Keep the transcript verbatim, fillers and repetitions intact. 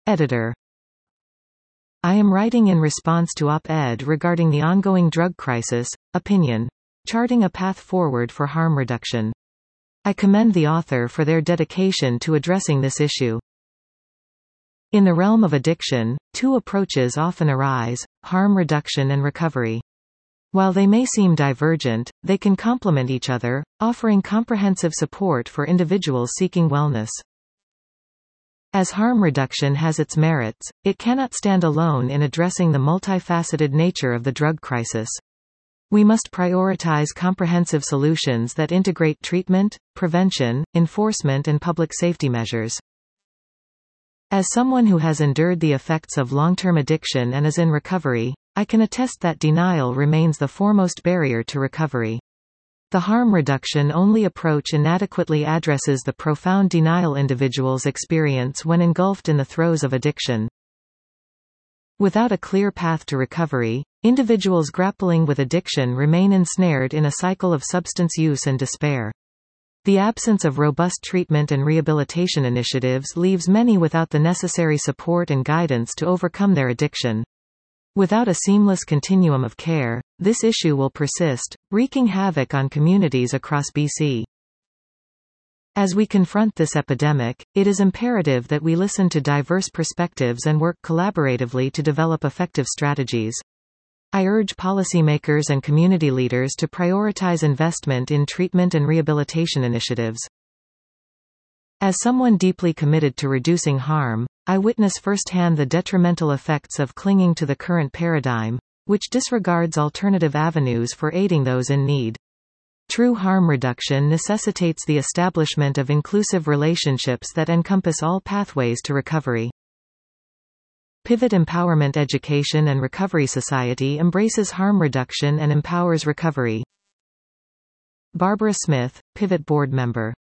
Editor. I am writing in response to op-ed regarding the ongoing drug crisis, opinion. Charting a path forward for harm reduction. I commend the author for their dedication to addressing this issue. In the realm of addiction, two approaches often arise, harm reduction and recovery. While they may seem divergent, they can complement each other, offering comprehensive support for individuals seeking wellness. As harm reduction has its merits, it cannot stand alone in addressing the multifaceted nature of the drug crisis. We must prioritize comprehensive solutions that integrate treatment, prevention, enforcement and public safety measures. As someone who has endured the effects of long-term addiction and is in recovery, I can attest that denial remains the foremost barrier to recovery. The harm reduction only approach inadequately addresses the profound denial individuals experience when engulfed in the throes of addiction. Without a clear path to recovery, individuals grappling with addiction remain ensnared in a cycle of substance use and despair. The absence of robust treatment and rehabilitation initiatives leaves many without the necessary support and guidance to overcome their addiction. Without a seamless continuum of care, this issue will persist, wreaking havoc on communities across B C. As we confront this epidemic, it is imperative that we listen to diverse perspectives and work collaboratively to develop effective strategies. I urge policymakers and community leaders to prioritize investment in treatment and rehabilitation initiatives. As someone deeply committed to reducing harm, I witness firsthand the detrimental effects of clinging to the current paradigm, which disregards alternative avenues for aiding those in need. True harm reduction necessitates the establishment of inclusive relationships that encompass all pathways to recovery. Pivot Empowerment Education and Recovery Society embraces harm reduction and empowers recovery. Barbara Smith, Pivot Board Member.